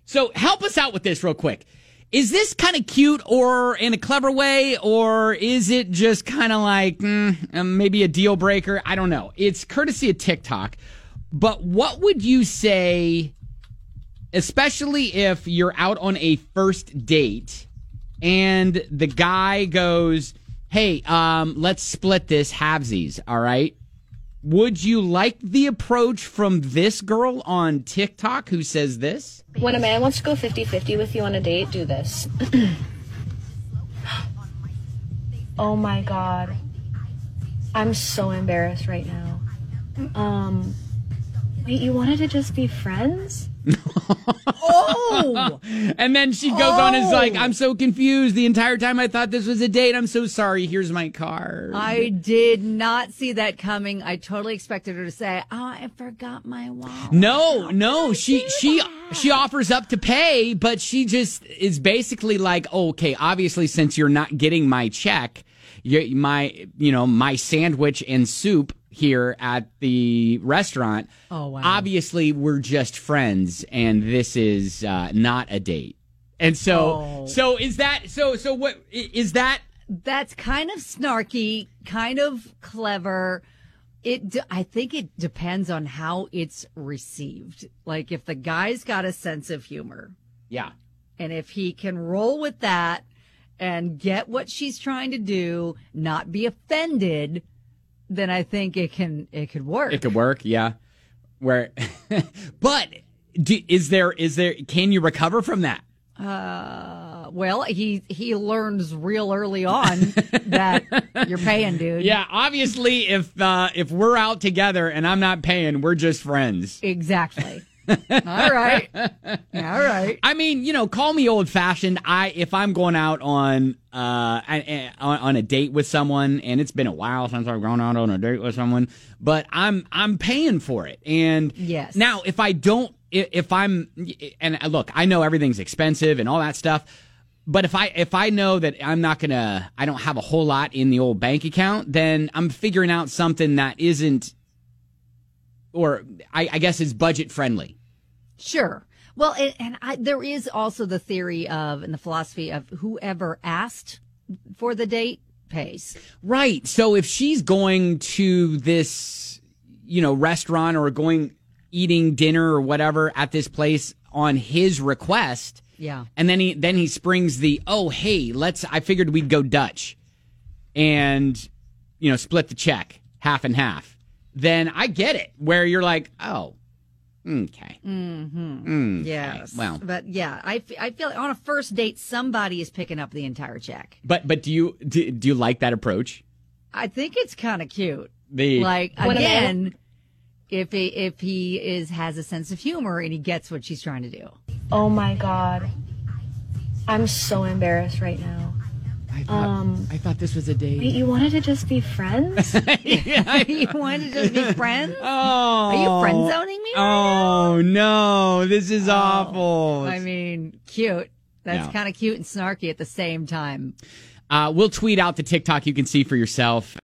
So help us out with this real quick. Is this kind of cute or in a clever way, or is it just kind of like maybe a deal breaker? I don't know. It's courtesy of TikTok. But what would you say, especially if you're out on a first date and the guy goes, hey, let's split this halvesies, all right? Would you like the approach from this girl on TikTok who says this? When a man wants to go 50-50 with you on a date, do this. Oh my God. I'm so embarrassed right now. Wait, you wanted to just be friends? Oh! And then she goes on and is like, I'm so confused. The entire time I thought this was a date. I'm so sorry. Here's my card. I did not see that coming. I totally expected her to say, oh, I forgot my wallet. No. She offers up to pay, but she just is basically like, oh, okay, obviously since you're not getting my check, my sandwich and soup here at the restaurant. Oh, wow. Obviously, we're just friends, and this is not a date. And so is that so what is that? That's kind of snarky, kind of clever. I think it depends on how it's received. Like if the guy's got a sense of humor. Yeah. And if he can roll with that and get what she's trying to do, not be offended, then I think it could work. It could work, yeah. But can you recover from that? Well, he learns real early on that you're paying, dude. Yeah, obviously, if we're out together and I'm not paying, we're just friends. Exactly. All right. I mean, call me old fashioned. If I'm going out on a date with someone, and it's been a while since I've gone out on a date with someone, but I'm paying for it. And yes. Now, if I'm look, I know everything's expensive and all that stuff, but if I know that I don't have a whole lot in the old bank account, then I'm figuring out something that isn't, or I guess is budget friendly. Sure. Well, there is also the theory of, and the philosophy of, whoever asked for the date pays. Right. So if she's going to this, restaurant or eating dinner or whatever at this place on his request. Yeah. And then he springs I figured we'd go Dutch and, split the check half and half. Then I get it where you're like, oh, okay. Mm-hmm. Yes. Well, but yeah, I feel like on a first date, somebody is picking up the entire check. But do you like that approach? I think it's kind of cute. Again, if he has a sense of humor and he gets what she's trying to do. Oh my God. I'm so embarrassed right now. I thought this was a date. Wait, you wanted to just be friends? You wanted to just be friends? Oh. Are you friend zoning me right now? No, this is awful. I mean, cute. That's kind of cute and snarky at the same time. We'll tweet out the TikTok you can see for yourself.